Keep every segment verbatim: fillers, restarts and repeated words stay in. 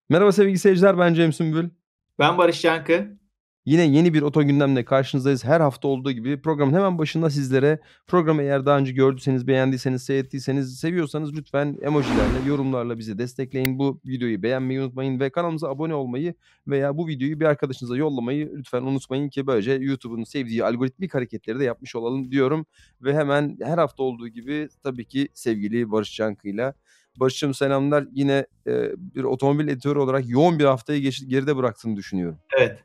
Merhaba sevgili seyirciler, ben Cem Sümbül. Ben Barış Yankı. Yine yeni bir Oto Gündem'le karşınızdayız. Her hafta olduğu gibi programın hemen başında sizlere programı eğer daha önce gördüyseniz, beğendiyseniz, seyrettiyseniz, seviyorsanız lütfen emojilerle, yorumlarla bizi destekleyin. Bu videoyu beğenmeyi unutmayın ve kanalımıza abone olmayı veya bu videoyu bir arkadaşınıza yollamayı lütfen unutmayın ki böylece YouTube'un sevdiği algoritmik hareketleri de yapmış olalım diyorum. Ve hemen her hafta olduğu gibi tabii ki sevgili Barış Yankı'yla. Barış'cığım selamlar. Yine e, bir otomobil editörü olarak yoğun bir haftayı geç- geride bıraktığını düşünüyorum. Evet.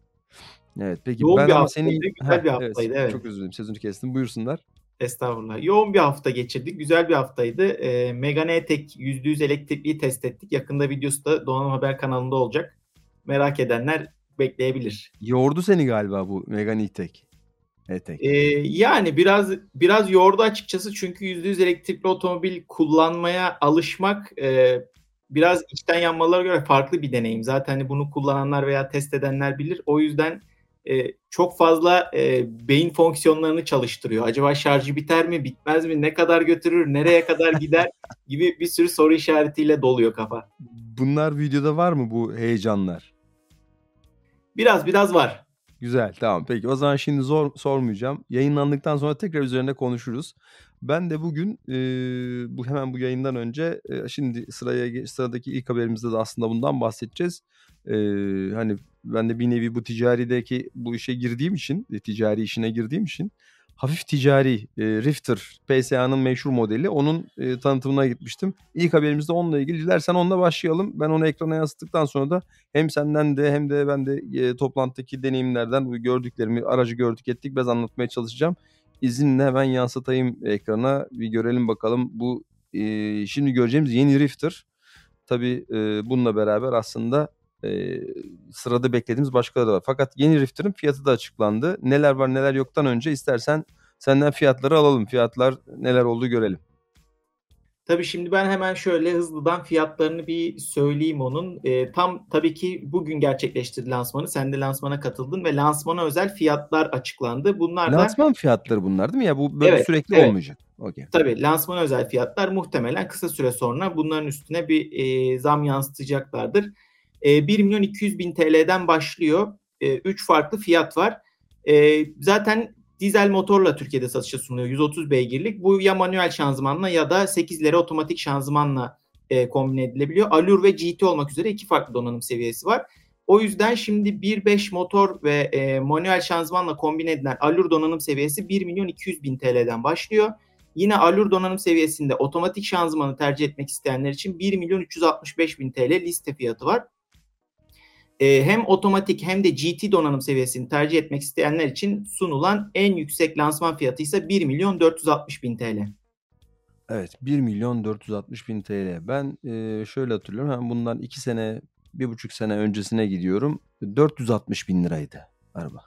Evet, peki Yoğun ben bir ama haftaydı, senin Heh, güzel bir evet, haftaydı. Evet. çok özür dilerim, sözünü kestim. Buyursunlar. Estağfurullah. Yoğun bir hafta geçirdik. Güzel bir haftaydı. E, Megane E-Tech yüzde yüz elektrikli test ettik. Yakında videosu da Donanım Haber kanalında olacak. Merak edenler bekleyebilir. Yordu seni galiba bu Megane E-Tech. E-Tech. E, yani biraz biraz yordu açıkçası çünkü yüzde yüz elektrikli otomobil kullanmaya alışmak e, biraz içten yanmalara göre farklı bir deneyim. Zaten hani bunu kullananlar veya test edenler bilir. O yüzden e, çok fazla e, beyin fonksiyonlarını çalıştırıyor. Acaba şarjı biter mi, bitmez mi, ne kadar götürür, nereye kadar gider gibi bir sürü soru işaretiyle doluyor kafa. Bunlar videoda var mı bu heyecanlar? Biraz biraz var. Güzel, tamam. Peki o zaman şimdi zor sormayacağım. Yayınlandıktan sonra tekrar üzerine konuşuruz. Ben de bugün eee, bu hemen bu yayından önce eee, şimdi sıraya ge- sıradaki ilk haberimizde de aslında bundan bahsedeceğiz. Eee, hani ben de bir nevi bu ticarideki bu işe girdiğim için, e, ticari işine girdiğim için hafif ticari e, Rifter P S A'nın meşhur modeli onun e, tanıtımına gitmiştim. İlk haberimizde onunla ilgili. Dilersen onunla başlayalım. Ben onu ekrana yansıttıktan sonra da hem senden de hem de ben de e, toplantıdaki deneyimlerden bu gördüklerimi, aracı gördük ettik biraz anlatmaya çalışacağım. İzinle hemen yansıtayım ekrana bir görelim bakalım. Bu e, şimdi göreceğimiz yeni Rifter. Tabii e, bununla beraber aslında e, sırada beklediğimiz başkaları da var. Fakat yeni Rifter'ın fiyatı da açıklandı. Neler var neler yoktan önce istersen senden fiyatları alalım. Fiyatlar neler olduğu görelim. Tabii şimdi ben hemen şöyle hızlıdan fiyatlarını bir söyleyeyim onun. E, tam tabii ki bugün gerçekleştirdi lansmanı. Sen de lansmana katıldın ve lansmana özel fiyatlar açıklandı. Bunlar da Lansman fiyatları bunlar değil mi? Ya bu böyle evet, sürekli evet. olmayacak. Okey. Tabii lansmana özel fiyatlar muhtemelen kısa süre sonra bunların üstüne bir e, zam yansıtacaklardır. E, bir milyon iki yüz bin T L'den başlıyor. E, üç farklı fiyat var. E, zaten dizel motorla Türkiye'de satışa sunuluyor. yüz otuz beygirlik. Bu ya manuel şanzımanla ya da sekizleri otomatik şanzımanla e, kombin edilebiliyor. Allure ve G T olmak üzere iki farklı donanım seviyesi var. O yüzden şimdi bir nokta beş motor ve e, manuel şanzımanla kombin edilen Allure donanım seviyesi bir milyon iki yüz bin T L'den başlıyor. Yine Allure donanım seviyesinde otomatik şanzımanı tercih etmek isteyenler için bir milyon üç yüz altmış beş bin T L liste fiyatı var. Ee, hem otomatik hem de G T donanım seviyesini tercih etmek isteyenler için sunulan en yüksek lansman fiyatı ise bir milyon dört yüz altmış bin T L. Evet, bir milyon dört yüz altmış bin T L. Ben e, şöyle hatırlıyorum. Hem bundan iki sene, bir buçuk sene öncesine gidiyorum. dört yüz altmış bin liraydı araba.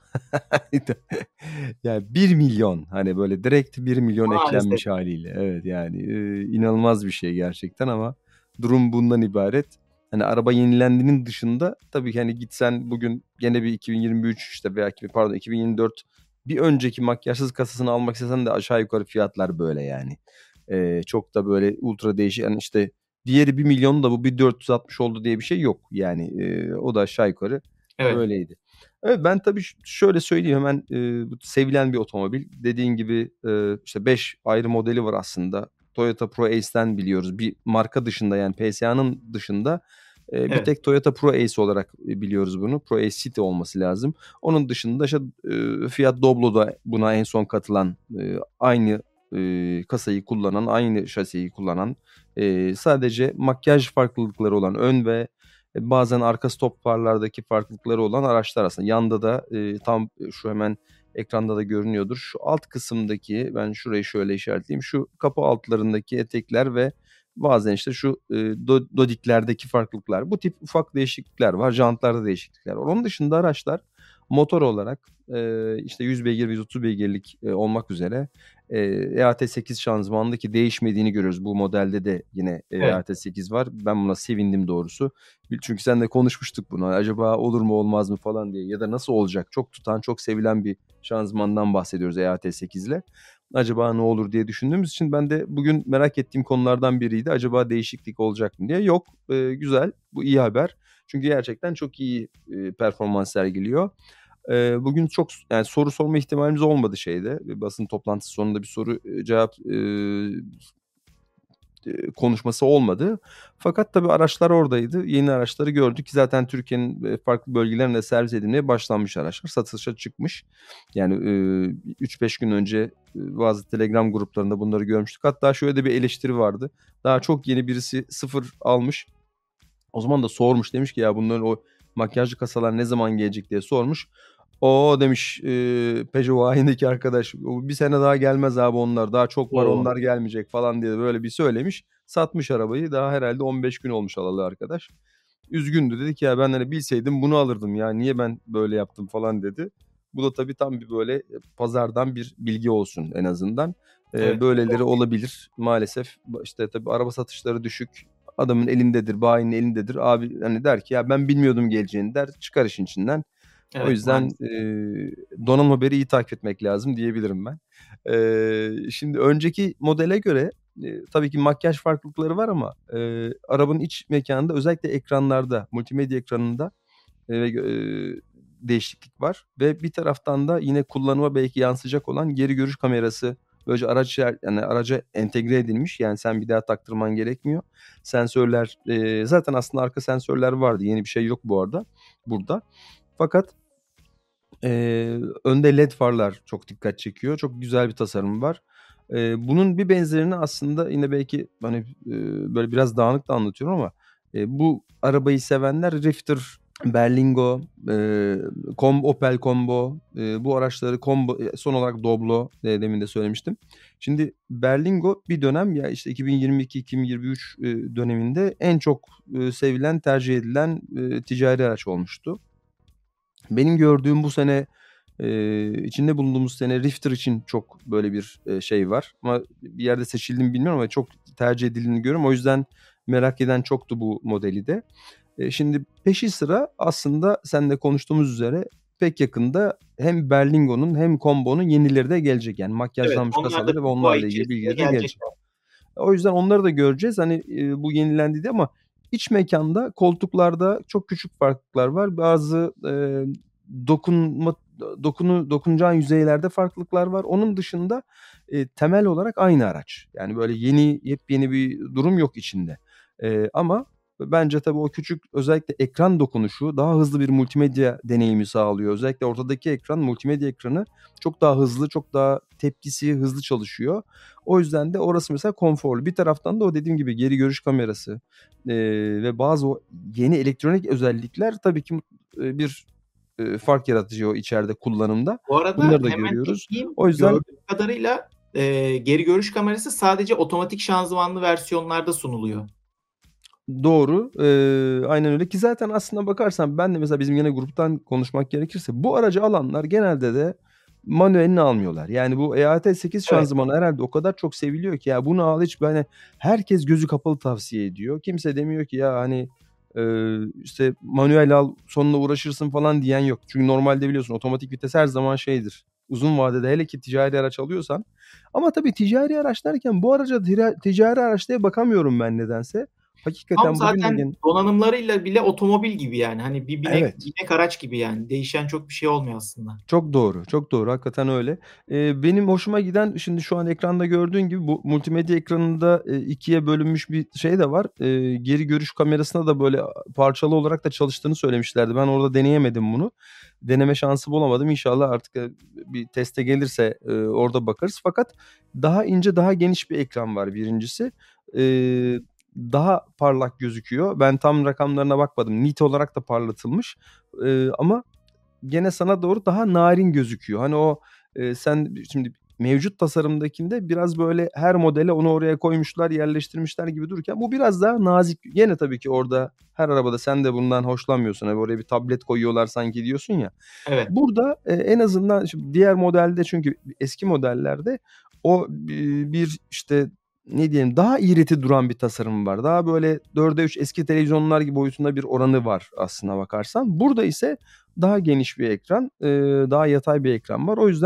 Yani bir milyon hani böyle direkt bir milyon Maalesef. eklenmiş haliyle. Evet yani e, inanılmaz bir şey gerçekten ama durum bundan ibaret. Hani araba yenilendiğinin dışında tabii ki hani gitsen bugün gene bir iki bin yirmi üç işte veya ki- pardon iki bin yirmi dört bir önceki makyajsız kasasını almak istesen de aşağı yukarı fiyatlar böyle yani. Ee, çok da böyle ultra değişik yani işte diğeri bir milyon da bu bir dört yüz altmış oldu diye bir şey yok. Yani e, o da aşağı yukarı Evet. böyleydi. Evet ben tabii ş- şöyle söyleyeyim hemen e, bu sevilen bir otomobil. Dediğin gibi e, işte beş ayrı modeli var aslında. Toyota Pro Ace'ten biliyoruz. Bir marka dışında yani P S A'nın dışında e, bir Evet. tek Toyota Pro Ace olarak e, biliyoruz bunu. Pro Ace City olması lazım. Onun dışında işte e, Fiat Doblo'da buna en son katılan e, aynı e, kasayı kullanan, aynı şasiyi kullanan, e, sadece makyaj farklılıkları olan ön ve e, bazen arka stop farlardaki farklılıkları olan araçlar aslında. Yanda da e, tam şu hemen ekranda da görünüyordur. Şu alt kısımdaki ben şurayı şöyle işaretleyeyim. Şu kapı altlarındaki etekler ve bazen işte şu e, do- dodiklerdeki farklılıklar. Bu tip ufak değişiklikler var. Jantlarda değişiklikler var. Onun dışında araçlar motor olarak e, işte yüz beygir, yüz otuz beygirlik e, olmak üzere e, E A T sekiz şanzımanındaki değişmediğini görüyoruz. Bu modelde de yine e, Evet. E A T sekiz var. Ben buna sevindim doğrusu. Çünkü sen de konuşmuştuk bunu. Acaba olur mu olmaz mı falan diye ya da nasıl olacak? Çok tutan, çok sevilen bir şanzımandan bahsediyoruz E A T sekiz ile. acaba ne olur diye düşündüğümüz için ben de bugün merak ettiğim konulardan biriydi. Acaba değişiklik olacak mı diye. Yok, eee, güzel. Bu iyi haber. Çünkü gerçekten çok iyi, eee, performans sergiliyor. Eee, bugün çok yani soru sorma ihtimalimiz olmadı şeyde. Basın toplantısı sonunda bir soru eee, cevap eee, eee, konuşması olmadı. Fakat tabii araçlar oradaydı. Yeni araçları gördük ki zaten Türkiye'nin eee, farklı bölgelerine servis edilmeye başlanmış araçlar. Satışa çıkmış. Yani eee, üç beş gün önce eee, bazı Telegram gruplarında bunları görmüştük. Hatta şöyle de bir eleştiri vardı. Daha çok yeni birisi sıfır almış. O zaman da sormuş, demiş ki ya bunların o makyajlı kasalar ne zaman gelecek diye sormuş. O demiş eee Peugeot bayindeki arkadaş, bir sene daha gelmez abi onlar, daha çok var, O! onlar gelmeyecek falan diye böyle bir söylemiş. Satmış arabayı, daha herhalde on beş gün olmuş alalı arkadaş. Üzgündü, dedi ki ya ben hani bilseydim bunu alırdım ya, niye ben böyle yaptım falan dedi. Bu da tabii tam bir böyle pazardan bir bilgi olsun en azından. Eee, Evet. böyleleri olabilir maalesef. İşte tabii araba satışları düşük. Adamın elindedir, bayinin elindedir. Abi hani der ki ya ben bilmiyordum geleceğini der, çıkar işin içinden. O Evet, yüzden maalesef. eee donanım haberi iyi takip etmek lazım diyebilirim ben. Eee, şimdi önceki modele göre eee, tabii ki makyaj farklılıkları var ama eee, arabanın iç mekânında özellikle ekranlarda, multimedya ekranında eee, eee, değişiklik var ve bir taraftan da yine kullanıma belki yansıyacak olan geri görüş kamerası böylece araç yani araca entegre edilmiş. Yani sen bir daha taktırman gerekmiyor. Sensörler eee, zaten aslında arka sensörler vardı. Yeni bir şey yok bu arada burada. Fakat eee, önde led farlar çok dikkat çekiyor. Çok güzel bir tasarımı var. Eee, bunun bir benzerini aslında yine belki hani eee, böyle biraz dağınık da anlatıyorum ama eee, bu arabayı sevenler Rifter, Berlingo, eee, Combo, Opel Combo, eee, bu araçları Combo, son olarak Doblo eee, demin de söylemiştim. Şimdi Berlingo bir dönem ya işte iki bin yirmi iki iki bin yirmi üç eee, döneminde en çok eee, sevilen, tercih edilen eee, ticari araç olmuştu. Benim gördüğüm bu sene eee, içinde bulunduğumuz sene Rifter için çok böyle bir eee, şey var. Ama bir yerde seçildi mi bilmiyorum ama çok tercih edildiğini görüyorum. O yüzden merak eden çoktu bu modeli de. Eee, şimdi peşi sıra aslında seninle konuştuğumuz üzere pek yakında hem Berlingo'nun hem Combo'nun yenileri de gelecek. Yani Evet, makyajlanmış onlar da kasaları ve bu ay onlarla ilgili içerisinde bilgileri de gelecek. gelecekler. O yüzden onları da göreceğiz. Hani eee, bu yenilendi diye ama iç mekânda koltuklarda çok küçük farklılıklar var. Bazı eee, dokunma dokunu dokunacağın yüzeylerde farklılıklar var. Onun dışında eee, temel olarak aynı araç. Yani böyle yeni, yepyeni bir durum yok içinde. Eee, ama bence tabii o küçük özellikle ekran dokunuşu daha hızlı bir multimedya deneyimi sağlıyor. Özellikle ortadaki ekran, multimedya ekranı çok daha hızlı, çok daha tepkisi hızlı çalışıyor. O yüzden de orası mesela konforlu. Bir taraftan da o dediğim gibi geri görüş kamerası eee, ve bazı o yeni elektronik özellikler tabii ki eee, bir eee, fark yaratıyor içeride kullanımda. Bu arada Bunları da hemen görüyoruz. ekleyeyim. O yüzden Gördüğüm kadarıyla eee, geri görüş kamerası sadece otomatik şanzımanlı versiyonlarda sunuluyor. Doğru. Eee, aynen öyle ki zaten aslına bakarsan ben de mesela bizim yine gruptan konuşmak gerekirse bu aracı alanlar genelde de manuelini almıyorlar. Yani bu E A T sekiz Evet. şanzımanı herhâlde o kadar çok seviliyor ki ya bunu al hiç hani herkes gözü kapalı tavsiye ediyor. Kimse demiyor ki ya hani eee, işte manuel al sonunda uğraşırsın falan diyen yok. Çünkü normalde biliyorsun otomatik vites her zaman şeydir. Uzun vadede hele ki ticari araç alıyorsan ama tabii ticari araç derken bu araca tira ticari araç diye bakamıyorum ben nedense. Tam Hakikaten bugün de zaten gen donanımlarıyla bile otomobil gibi yani. Hani bir binek Evet. binek araç gibi yani. Değişen çok bir şey olmuyor aslında. Çok doğru, çok doğru. Hakikaten öyle. Eee, benim hoşuma giden şimdi şu an ekranda gördüğün gibi bu multimedya ekranında eee, ikiye bölünmüş bir şey de var. Eee, geri görüş kamerasına da böyle a parçalı olarak da çalıştığını söylemişlerdi. Ben orada deneyemedim bunu. Deneme şansı bulamadım. İnşallah artık eee, bir teste gelirse eee, orada bakarız. Fakat daha ince, daha geniş bir ekran var birincisi. Eee, daha parlak gözüküyor. Ben tam rakamlarına bakmadım. Nit olarak da parlatılmış. Eee, ama gene sana doğru daha narin gözüküyor. Hani o eee, sen şimdi mevcut tasarımdakinde biraz böyle her modele onu oraya koymuşlar, yerleştirmişler gibi dururken bu biraz daha nazik. Gene tabii ki orada her arabada sen de bundan hoşlanmıyorsun. Hani oraya bir tablet koyuyorlar sanki diyorsun ya. Evet. Burada eee, en azından şimdi diğer modelde çünkü eski modellerde o bi bir işte ne diyelim daha iğreti duran bir tasarım var. Daha böyle dörde üç eski televizyonlar gibi boyutunda bir oranı var aslına bakarsan. Burada ise daha geniş bir ekran, eee, daha yatay bir ekran var. O yüzden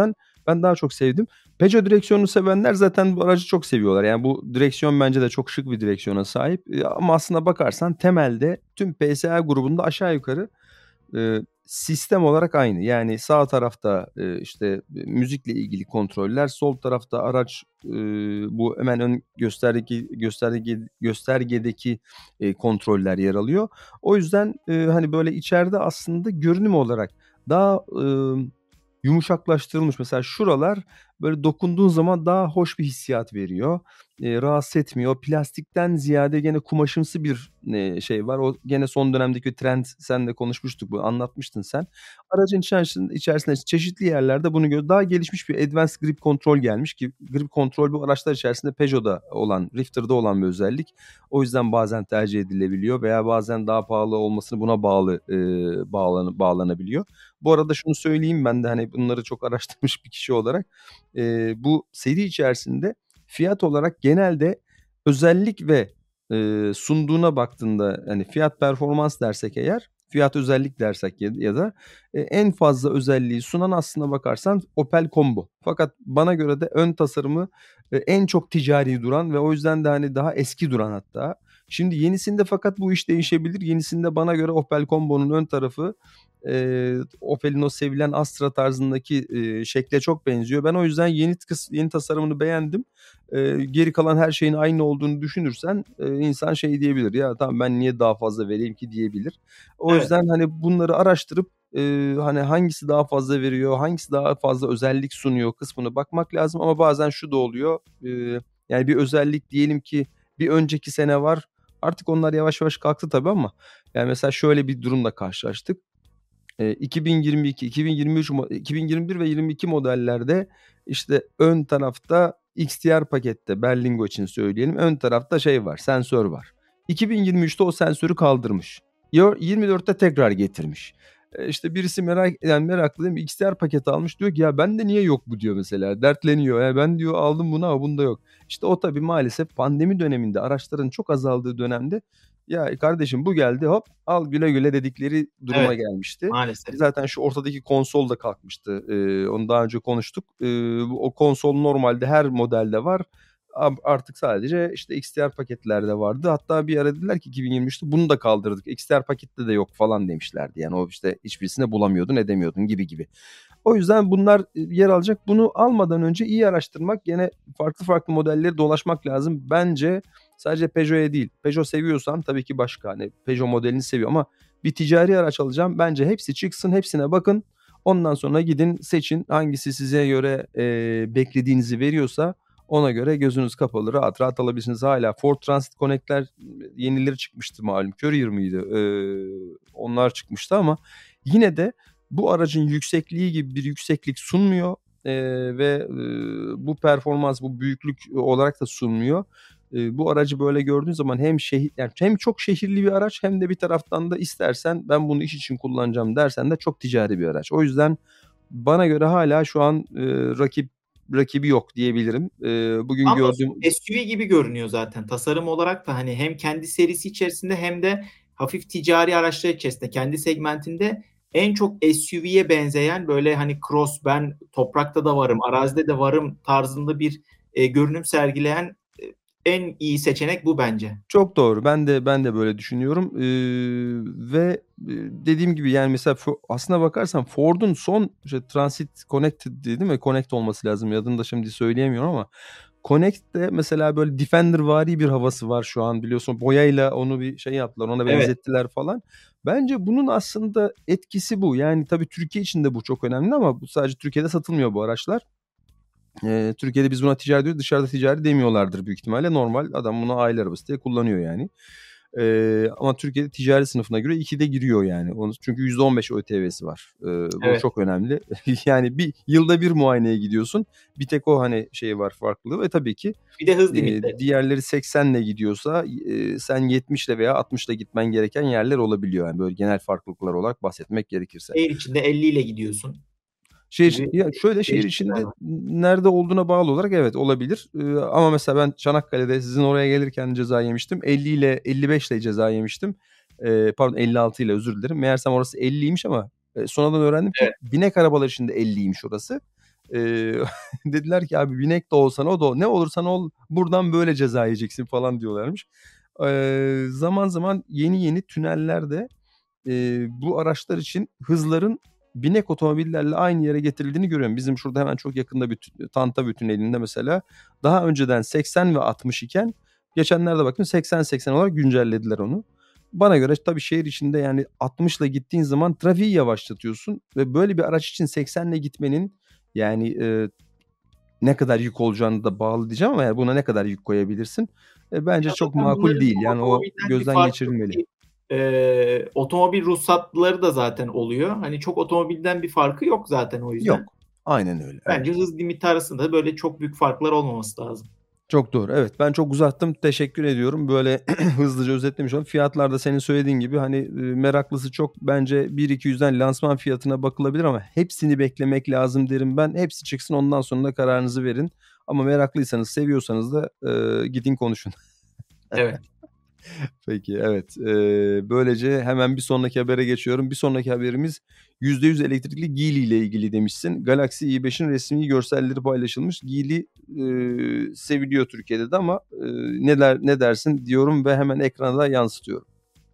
Ben daha çok sevdim. Peugeot direksiyonunu sevenler zaten bu aracı çok seviyorlar. Yani bu direksiyon bence de çok şık bir direksiyona sahip. Eee, ama aslına bakarsan temelde tüm P S A grubunda aşağı yukarı Eee, sistem olarak aynı. Yani sağ tarafta, eee, işte, müzikle ilgili kontroller, sol tarafta araç, eee, bu hemen ön göstergeki gösterge göstergedeki, eee, kontroller yer alıyor. O yüzden, eee, hani, böyle içeride aslında görünüm olarak daha, ımm, yumuşaklaştırılmış. Mesela şuralar böyle dokunduğun zaman daha hoş bir hissiyat veriyor. Eee, rahatsız etmiyor. Plastikten ziyade gene kumaşımsı bir, eee, şey var. O gene son dönemdeki trend, seninle konuşmuştuk, bunu anlatmıştın sen. Aracın içerisinde içerisinde çeşitli yerlerde bunu gö daha gelişmiş bir Advanced Grip Control gelmiş ki Grip Control bu araçlar içerisinde Peugeot'da olan, Rifter'da olan bir özellik. O yüzden bazen tercih edilebiliyor veya bazen daha pahalı olmasını buna bağlı, eee, bağlanı bağlanabiliyor. Bu arada şunu söyleyeyim, ben de, hani, bunları çok araştırmış bir kişi olarak, eee, bu seri içerisinde fiyat olarak genelde özellik ve, eee, sunduğuna baktığında, hani, fiyat performans dersek eğer, fiyat özellik dersek ya ya da, eee, en fazla özelliği sunan aslına bakarsan Opel Combo. Fakat bana göre de ön tasarımı, eee, en çok ticari duran ve o yüzden de, hani, daha eski duran hatta. Şimdi yenisinde fakat bu iş değişebilir. Yenisinde bana göre Opel Combo'nun ön tarafı, eee, Opel'in o sevilen Astra tarzındaki, eee, şekle çok benziyor. Ben o yüzden yeni kıs yeni tasarımını beğendim. Eee, geri kalan her şeyin aynı olduğunu düşünürsen, eee, insan şey diyebilir, "Ya, tamam ben niye daha fazla vereyim ki?" diyebilir. O Evet. yüzden, hani, bunları araştırıp, eee, hani, hangisi daha fazla veriyor, hangisi daha fazla özellik sunuyor kısmına bakmak lazım ama bazen şu da oluyor, eee, yani bir özellik diyelim ki bir önceki sene var, artık onlar yavaş yavaş kalktı tabii ama yani mesela şöyle bir durumla karşılaştık. Eee, iki bin yirmi iki, iki bin yirmi üç mo iki bin yirmi bir ve yirmi iki modellerde, işte, ön tarafta X T R pakette, Berlingo için söyleyelim, ön tarafta şey var, sensör var. iki bin yirmi üçte o sensörü kaldırmış. Yo yirmi dörtte tekrar getirmiş. Eee, işte, birisi merak yani meraklı değil mi? X T R paketi almış, diyor ki, "Ya bende niye yok bu?" diyor mesela, dertleniyor. "Ya ben" diyor, "aldım bunu ama bunda yok." İşte, o tabii maalesef pandemi döneminde, araçların çok azaldığı dönemde, "Ya kardeşim bu geldi, hop al güle güle." dedikleri duruma Evet, gelmişti. maalesef. Ki zaten şu ortadaki konsol da kalkmıştı. Eee, onu daha önce konuştuk. Eee, o konsol normalde her modelde var. Ab artık sadece, işte, X T R paketlerde vardı. Hatta bir ara dediler ki iki bin yirmi üçte bunu da kaldırdık. X T R pakette de yok falan demişlerdi. Yani o, işte, hiçbirisinde bulamıyordun, edemiyordun gibi gibi. O yüzden bunlar, eee, yer alacak. Bunu almadan önce iyi araştırmak, gene farklı farklı modelleri dolaşmak lazım. Bence sadece Peugeot'a değil, Peugeot seviyorsan tabii ki başka, hani, Peugeot modelini seviyor ama bir ticari araç alacağım, bence hepsi çıksın, hepsine bakın. Ondan sonra gidin, seçin. Hangisi size göre, eee, beklediğinizi veriyorsa ona göre gözünüz kapalı rahat rahat alabilirsiniz. Hâlâ Ford Transit Connect'ler, yenileri çıkmıştı malum. Courier mıydı? Eee, onlar çıkmıştı ama yine de bu aracın yüksekliği gibi bir yükseklik sunmuyor, eee, ve, eee, bu performans, bu büyüklük olarak da sunmuyor. Eee, bu aracı böyle gördüğün zaman hem şehir yani hem çok şehirli bir araç hem de bir taraftan da istersen ben bunu iş için kullanacağım dersen de çok ticari bir araç. O yüzden bana göre hâlâ şu an, eee, rakip rakibi yok diyebilirim. Eee, bugün Tam da gördüğüm S U V gibi görünüyor zaten. Tasarım olarak da, hani, hem kendi serisi içerisinde hem de hafif ticari araçlar içerisinde, kendi segmentinde en çok S U V'ye benzeyen, böyle, hani, cross, ben toprakta da varım, arazide de varım tarzında bir, eee, görünüm sergileyen, eee, en iyi seçenek bu bence. Çok doğru. Ben de ben de böyle düşünüyorum. Eee, ve, eee, dediğim gibi, yani, mesela fo aslına bakarsan Ford'un son işte Transit Connect'ti değil mi? Connect olması lazım. Adını da şimdi söyleyemiyorum ama Connect'te mesela böyle Defendervari bir havası var şu an biliyorsun. Boyayla onu bir şey yaptılar, ona Evet. benzettiler falan. Bence bunun aslında etkisi bu. Yani, tabii Türkiye için de bu çok önemli ama bu sadece Türkiye'de satılmıyor bu araçlar. Eee, Türkiye'de biz buna ticari diyoruz, dışarıda ticari demiyorlardır büyük ihtimalle. Normal, adam bunu aile arabası diye kullanıyor yani. Eee, ama Türkiye'de ticari sınıfına göre ikide giriyor yani. Onu çünkü yüzde on beş ÖTV'si var. Eee, bu Evet. çok önemli. Yani bir yılda bir muayeneye gidiyorsun. Bir tek o, hani, şey var, farklılığı ve tabii ki, Bir de hız eee, limitleri. diğerleri seksenle gidiyorsa, eee, sen yetmişle veya altmışla gitmen gereken yerler olabiliyor. Yani böyle genel farklılıklar olarak bahsetmek gerekirse. Şehir içinde elli ile gidiyorsun Şehir içi gibi ya, şöyle, şehir değişiklikler içinde var. n nerede olduğuna bağlı olarak evet, olabilir. Eee, ama mesela ben Çanakkale'de sizin oraya gelirken ceza yemiştim. elli ile elli beşle ceza yemiştim. Eee, pardon elli altı ile özür dilerim. Meğersem orası elliymiş ama, eee, sonradan öğrendim ki Evet. binek arabalar için de elliymiş orası. Eee, dediler ki abi binek de olsan o da ne olursan ol buradan böyle ceza yiyeceksin falan diyorlarmış. Eee, zaman zaman yeni yeni tünellerde eee, bu araçlar için hızların binek otomobillerle aynı yere getirildiğini görüyorum. Bizim şurada hemen çok yakında bir tü Tantavi tünelinde mesela daha önceden seksen ve altmış iken geçenlerde baktım seksen seksen olarak güncellediler onu. Bana göre tabii şehir içinde yani altmışla gittiğin zaman trafiği yavaşlatıyorsun ve böyle bir araç için seksenle gitmenin yani, eee, ne kadar yük olacağına da bağlı diyeceğim ama yani buna ne kadar yük koyabilirsin? Eee, bence Ya, çok zaten makul bunların değil. Yani o otomobilden bir gözden farkı yok geçirilmeli. ki. Eee, otomobil ruhsatları da zaten oluyor. Hani çok otomobilden bir farkı yok zaten o yüzden. Yok. Aynen öyle, evet. Bence hız limiti arasında böyle çok büyük farklar olmaması lazım. Çok doğru. Evet, ben çok uzattım. Teşekkür ediyorum. Böyle hızlıca özetlemiş oldum. Fiyatlar da senin söylediğin gibi hani, eee, meraklısı çok bence bin iki yüzden lansman fiyatına bakılabilir ama hepsini beklemek lazım derim ben. Hepsi çıksın ondan sonra da kararınızı verin. Ama meraklıysanız, seviyorsanız da, eee, gidin konuşun. Evet. Peki, evet. Eee, böylece hemen bir sonraki habere geçiyorum. Bir sonraki haberimiz yüzde yüz elektrikli Geely ile ilgili demişsin. Galaxy i beşin resmî görselleri paylaşılmış. Geely, eee, seviliyor Türkiye'de de ama, eee, ne der ne dersin diyorum ve hemen ekrana da yansıtıyorum.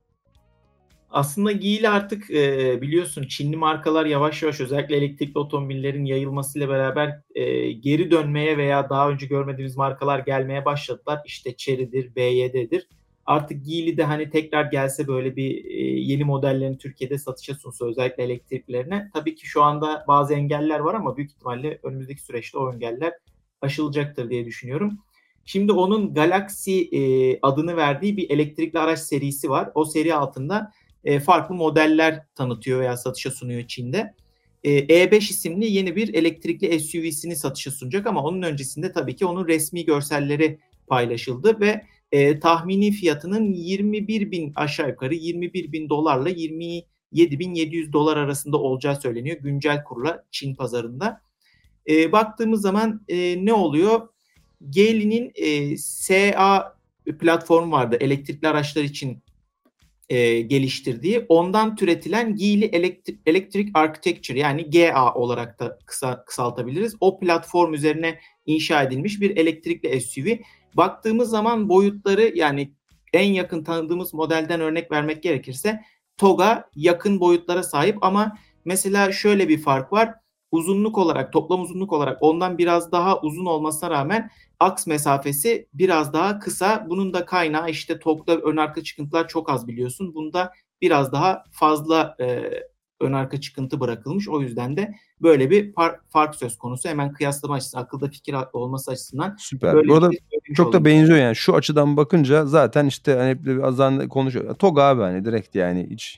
Aslında Geely artık, eee, biliyorsun Çinli markalar yavaş yavaş özellikle elektrikli otomobillerin yayılmasıyla beraber, eee, geri dönmeye veya daha önce görmediğimiz markalar gelmeye başladılar. İşte Chery'dir, B Y D'dir. Artık Geely de hani tekrar gelse böyle bir, eee, yeni modellerini Türkiye'de satışa sunsa özellikle elektriklilerine. Tabii ki şu anda bazı engeller var ama büyük ihtimalle önümüzdeki süreçte o engeller aşılacaktır diye düşünüyorum. Şimdi onun Galaxy, eee, adını verdiği bir elektrikli araç serisi var. O seri altında e, farklı modeller tanıtıyor veya satışa sunuyor Çin'de. E, E beş isimli yeni bir elektrikli S U V'sini satışa sunacak ama onun öncesinde tabii ki onun resmi görselleri paylaşıldı ve e, tahmini fiyatının yirmi bir bin aşağı yukarı yirmi bir bin dolarla yirmi yedi bin yedi yüz dolar arasında olacağı söyleniyor güncel kurla Çin pazarında. E, baktığımız zaman e, ne oluyor? Geely'nin e, S A platformu vardı elektrikli araçlar için e, geliştirdiği, ondan türetilen Geely Electric, Electric Architecture yani G A olarak da kısa, kısaltabiliriz. O platform üzerine inşa edilmiş bir elektrikli S U V. Baktığımız zaman boyutları yani en yakın tanıdığımız modelden örnek vermek gerekirse Toga yakın boyutlara sahip ama mesela şöyle bir fark var. Uzunluk olarak, toplam uzunluk olarak ondan biraz daha uzun olmasına rağmen aks mesafesi biraz daha kısa. Bunun da kaynağı işte T O G'da ön arka çıkıntılar çok az biliyorsun. Bunda biraz daha fazla e, ön arka çıkıntı bırakılmış. O yüzden de böyle bir par- fark söz konusu. Hemen kıyaslama açısından, akılda fikir olması açısından Süper. böyle Bu bir arada şey söylemiş çok da olayım. benziyor yani. Şu açıdan bakınca zaten işte hani hep azdan konuşuyor. Toga abi hani direkt yani hiç.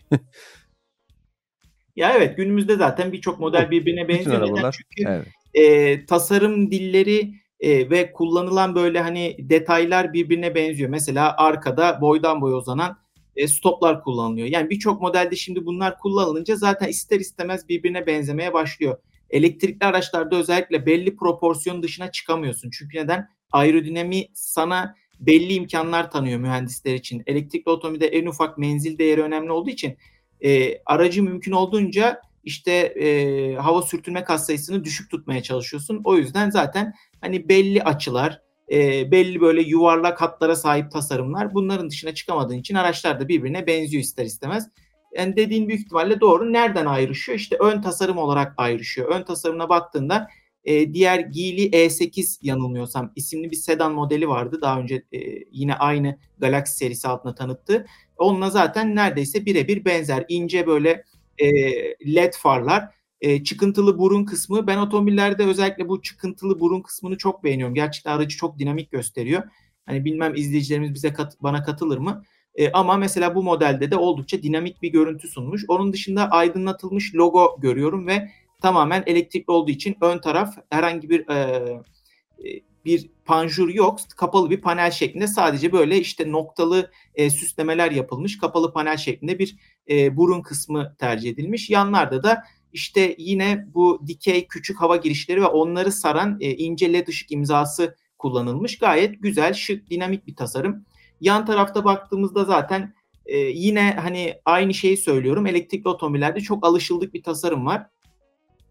Ya evet günümüzde zaten birçok model Bu. birbirine Bütün benziyor. Neden? arabalar. Çünkü Evet. e, tasarım dilleri e, ve kullanılan böyle hani detaylar birbirine benziyor. Mesela arkada boydan boya uzanan e, stoplar kullanılıyor. Yani birçok modelde şimdi bunlar kullanılınca zaten ister istemez birbirine benzemeye başlıyor. Elektrikli araçlarda özellikle belli proporsiyonun dışına çıkamıyorsun. Çünkü neden? Aerodinami sana belli imkanlar tanıyor mühendisler için. Elektrikli otomobilde en ufak menzil değeri önemli olduğu için e, aracı mümkün olduğunca işte e, hava sürtünme katsayısını düşük tutmaya çalışıyorsun. O yüzden zaten hani belli açılar, e, belli böyle yuvarlak hatlara sahip tasarımlar bunların dışına çıkamadığın için araçlar da birbirine benziyor ister istemez. Yani dediğin büyük ihtimalle doğru. Nereden ayrışıyor? İşte ön tasarım olarak ayrışıyor. Ön tasarımına baktığında e, diğer Geely E sekiz yanılmıyorsam isimli bir sedan modeli vardı. Daha önce e, yine aynı Galaxy serisi altında tanıttığı. Onunla zaten neredeyse birebir benzer. İnce böyle e, led farlar, e, çıkıntılı burun kısmı. Ben otomobillerde özellikle bu çıkıntılı burun kısmını çok beğeniyorum. Gerçekten aracı çok dinamik gösteriyor. Hani bilmem izleyicilerimiz bize kat, bana katılır mı? E, ama mesela bu modelde de oldukça dinamik bir görüntü sunmuş. Onun dışında aydınlatılmış logo görüyorum ve tamamen elektrikli olduğu için ön taraf herhangi bir e, bir panjur yok. Kapalı bir panel şeklinde sadece böyle işte noktalı e, süslemeler yapılmış. Kapalı panel şeklinde bir e, burun kısmı tercih edilmiş. Yanlarda da işte yine bu dikey küçük hava girişleri ve onları saran e, ince led ışık imzası kullanılmış. Gayet güzel, şık, dinamik bir tasarım. Yan tarafta baktığımızda zaten e, yine hani aynı şeyi söylüyorum. Elektrikli otomobillerde çok alışıldık bir tasarım var.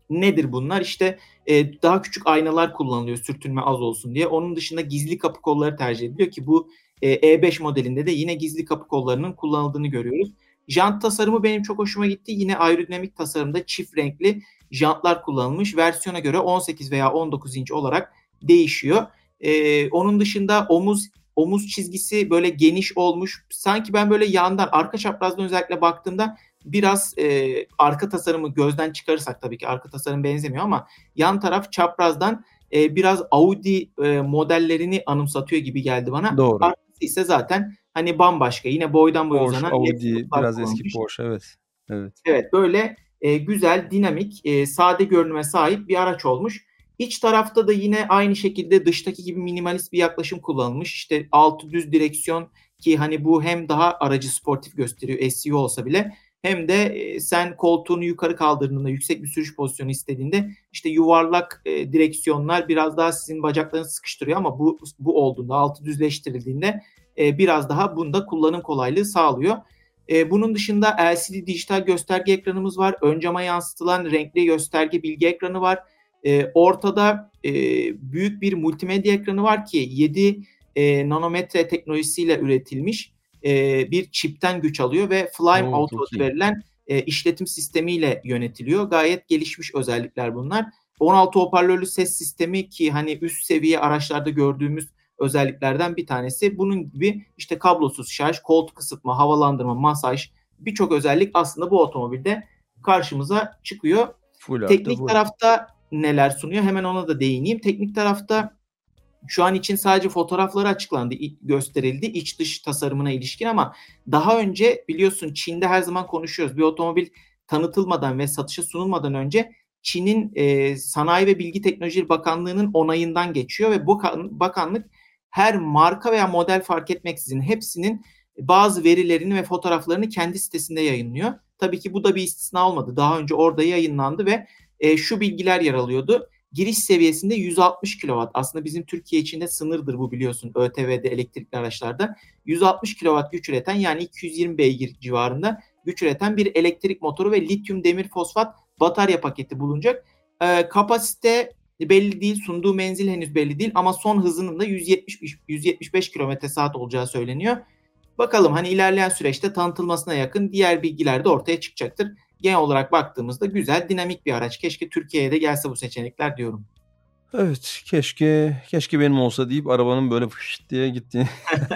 Nedir bunlar? İşte e, daha küçük aynalar kullanılıyor sürtünme az olsun diye. Onun dışında gizli kapı kolları tercih ediliyor ki bu e, E beş modelinde de yine gizli kapı kollarının kullanıldığını görüyoruz. Jant tasarımı benim çok hoşuma gitti. Yine aerodinamik tasarımda çift renkli jantlar kullanılmış. Versiyona göre on sekiz veya on dokuz inç olarak değişiyor. Ee, onun dışında omuz omuz çizgisi böyle geniş olmuş. Sanki ben böyle yandan, arka çaprazdan özellikle baktığımda biraz e, arka tasarımı gözden çıkarırsak, tabii ki arka tasarım benzemiyor ama yan taraf çaprazdan e, biraz Audi e, modellerini anımsatıyor gibi geldi bana. Doğru. Arkası ise zaten hani bambaşka, yine boydan boya Porsche, uzanan Audi, biraz eski kullanmış. Porsche, evet. Evet. Evet, böyle e, güzel, dinamik, e, sade görünüme sahip bir araç olmuş. İç tarafta da yine aynı şekilde dıştaki gibi minimalist bir yaklaşım kullanılmış. İşte altı düz direksiyon, ki hani bu hem daha aracı sportif gösteriyor S U V olsa bile, hem de e, sen koltuğunu yukarı kaldırdığında, yüksek bir sürüş pozisyonu istediğinde işte yuvarlak e, direksiyonlar biraz daha sizin bacaklarınızı sıkıştırıyor, ama bu bu olduğunda, altı düzleştirildiğinde e, biraz daha bunda kullanım kolaylığı sağlıyor. E, bunun dışında L C D dijital gösterge ekranımız var. Ön cama yansıtılan renkli gösterge bilgi ekranı var. E, ortada e, büyük bir multimedya ekranı var ki yedi e, nanometre teknolojisiyle üretilmiş e, bir çipten güç alıyor ve Flyme Oo, Auto çok adı iyi. verilen e, işletim sistemiyle yönetiliyor. Gayet gelişmiş özellikler bunlar. on altı hoparlörlü ses sistemi, ki hani üst seviye araçlarda gördüğümüz özelliklerden bir tanesi. Bunun gibi işte kablosuz şarj, koltuk ısıtma, havalandırma, masaj, birçok özellik aslında bu otomobilde karşımıza çıkıyor. Full artı Teknik full. tarafta neler sunuyor? Hemen ona da değineyim. Teknik tarafta şu an için sadece fotoğrafları açıklandı, gösterildi iç dış tasarımına ilişkin, ama daha önce biliyorsun Çin'de her zaman konuşuyoruz. Bir otomobil tanıtılmadan ve satışa sunulmadan önce Çin'in e, Sanayi ve Bilgi Teknolojileri Bakanlığı'nın onayından geçiyor ve bu bakanlık her marka veya model fark etmeksizin hepsinin bazı verilerini ve fotoğraflarını kendi sitesinde yayınlıyor. Tabii ki bu da bir istisna olmadı. Daha önce orada yayınlandı ve e, şu bilgiler yer alıyordu. Giriş seviyesinde yüz altmış kilowatt. Aslında bizim Türkiye içinde sınırdır bu, biliyorsun, ÖTV'de elektrikli araçlarda. yüz altmış kilowatt güç üreten, yani iki yüz yirmi beygir civarında güç üreten bir elektrik motoru ve lityum demir fosfat batarya paketi bulunacak. E, kapasite belli değil, sunduğu menzil henüz belli değil, ama son hızının da yüz yetmiş yüz yetmiş beş kilometre saat olacağı söyleniyor. Bakalım, hani ilerleyen süreçte tanıtılmasına yakın diğer bilgiler de ortaya çıkacaktır. Genel olarak baktığımızda güzel, dinamik bir araç. Keşke Türkiye'ye de gelse bu seçenekler diyorum. Evet, keşke keşke benim olsa deyip arabanın böyle fışt diye gittiğini.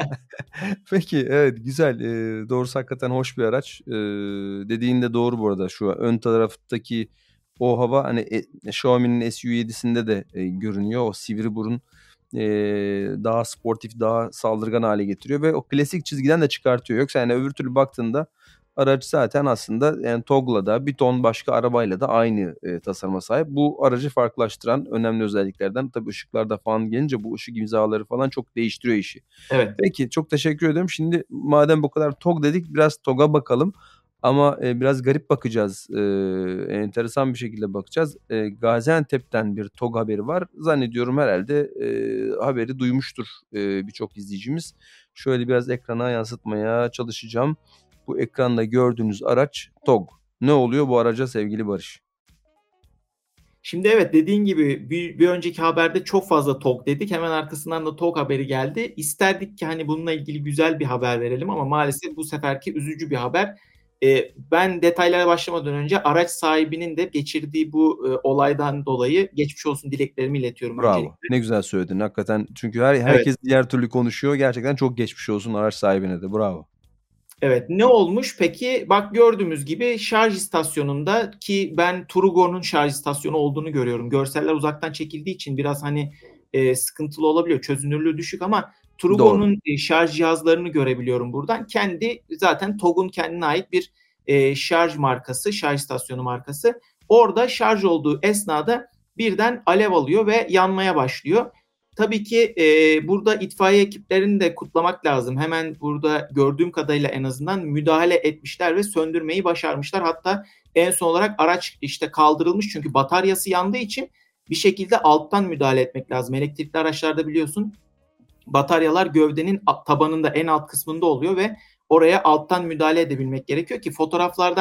Peki, evet, güzel. Eee, doğrusu hakikaten hoş bir araç. Eee, dediğin de doğru bu arada. Şu ön taraftaki o hava, hani, e Xiaomi'nin S U yedisinde de, eee, görünüyor. O sivri burun, eee, daha sportif, daha saldırgan hale getiriyor ve o klasik çizgiden de çıkartıyor. Yoksa, yani, öbür türlü baktığında araç zaten aslında, yani, T O G'la da bir ton başka arabayla da aynı, eee, tasarıma sahip. Bu aracı farklılaştıran önemli özelliklerden. Tabii ışıklar da falan gelince bu ışık imzaları falan çok değiştiriyor işi. Evet. Peki, çok teşekkür ederim. Şimdi madem bu kadar T O G dedik, biraz T O G'a bakalım ama, eee, biraz garip bakacağız. Eee, enteresan bir şekilde bakacağız. Eee, Gaziantep'ten bir T O G haberi var. Zannediyorum herhâlde, eee, haberi duymuştur, eee, birçok izleyicimiz. Şöyle biraz ekrana yansıtmaya çalışacağım. Bu ekranda gördüğünüz araç T O G. Ne oluyor bu araca sevgili Barış? Şimdi evet, dediğin gibi bir, bir önceki haberde çok fazla T O G dedik. Hemen arkasından da T O G haberi geldi. İsterdik ki hani bununla ilgili güzel bir haber verelim, ama maalesef bu seferki üzücü bir haber. Ee, ben detaylara başlamadan önce araç sahibinin de geçirdiği bu e, olaydan dolayı geçmiş olsun dileklerimi iletiyorum Bravo. öncelikle. Ne güzel söyledin hakikaten. Çünkü her Evet. herkes diğer türlü konuşuyor. Gerçekten çok geçmiş olsun araç sahibine de. Bravo. Evet, ne olmuş peki? Bak, gördüğümüz gibi şarj istasyonunda, ki ben Turugo'nun şarj istasyonu olduğunu görüyorum. Görseller uzaktan çekildiği için biraz hani e, sıkıntılı olabiliyor. Çözünürlüğü düşük, ama Doğru. Turugo'nun e, şarj cihazlarını görebiliyorum buradan. Kendi zaten T O G'un kendine ait bir e, şarj markası, şarj istasyonu markası. Orada şarj olduğu esnada birden alev alıyor ve yanmaya başlıyor. Tabii ki e, burada itfaiye ekiplerini de kutlamak lazım. Hemen burada gördüğüm kadarıyla en azından müdahale etmişler ve söndürmeyi başarmışlar. Hatta en son olarak araç işte kaldırılmış, çünkü bataryası yandığı için bir şekilde alttan müdahale etmek lazım. Elektrikli araçlarda biliyorsun bataryalar gövdenin tabanında, en alt kısmında oluyor ve oraya alttan müdahale edebilmek gerekiyor ki fotoğraflardan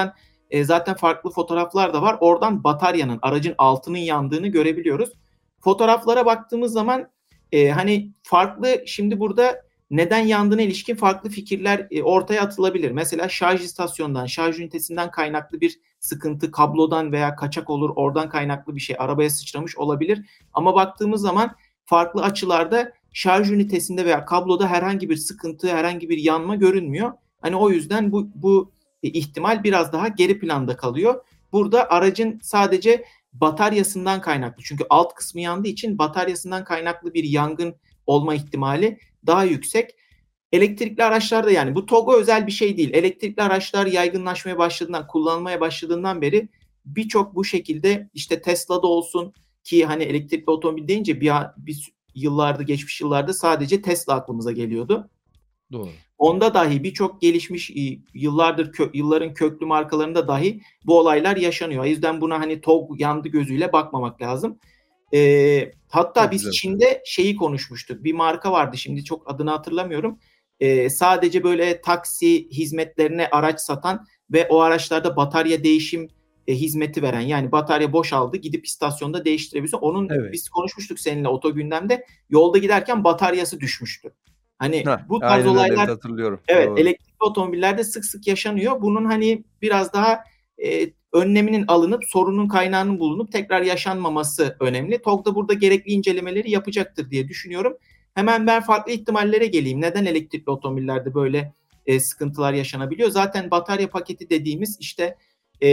E, zaten farklı fotoğraflar da var. Oradan bataryanın, aracın altının yandığını görebiliyoruz. Fotoğraflara baktığımız zaman e, hani farklı, şimdi burada neden yandığına ilişkin farklı fikirler e, ortaya atılabilir. Mesela şarj istasyonundan, şarj ünitesinden kaynaklı bir sıkıntı, kablodan veya kaçak olur, oradan kaynaklı bir şey arabaya sıçramış olabilir. Ama baktığımız zaman farklı açılarda şarj ünitesinde veya kabloda herhangi bir sıkıntı, herhangi bir yanma görünmüyor. Hani o yüzden bu, bu ihtimal biraz daha geri planda kalıyor. Burada aracın sadece bataryasından kaynaklı, çünkü alt kısmı yandığı için bataryasından kaynaklı bir yangın olma ihtimali daha yüksek. Elektrikli araçlarda, yani bu TOG'a özel bir şey değil. Elektrikli araçlar yaygınlaşmaya başladığından, kullanılmaya başladığından beri birçok bu şekilde, işte Tesla'da olsun ki hani elektrikli otomobil deyince bir, bir yıllarda, geçmiş yıllarda sadece Tesla aklımıza geliyordu. Doğru. Onda dahi birçok gelişmiş yıllardır kö, yılların köklü markalarında dahi bu olaylar yaşanıyor. O yüzden buna hani TOG yandı gözüyle bakmamak lazım. Ee, hatta Çok biz güzel. Çin'de şeyi konuşmuştuk. Bir marka vardı, şimdi çok adını hatırlamıyorum. Ee, sadece böyle taksi hizmetlerine araç satan ve o araçlarda batarya değişim e, hizmeti veren, yani batarya boşaldı, gidip istasyonda değiştirebiliyorsun. Onun Evet. biz konuşmuştuk seninle oto gündemde. Yolda giderken bataryası düşmüştü. Hani Heh, bu tarz aynen öyle, evet, olaylar, hatırlıyorum. evet, Doğru. elektrikli otomobillerde sık sık yaşanıyor. Bunun hani biraz daha e, önleminin alınıp sorunun kaynağının bulunup tekrar yaşanmaması önemli. TOG da burada gerekli incelemeleri yapacaktır diye düşünüyorum. Hemen ben farklı ihtimallere geleyim. Neden elektrikli otomobillerde böyle e, sıkıntılar yaşanabiliyor? Zaten batarya paketi dediğimiz işte e,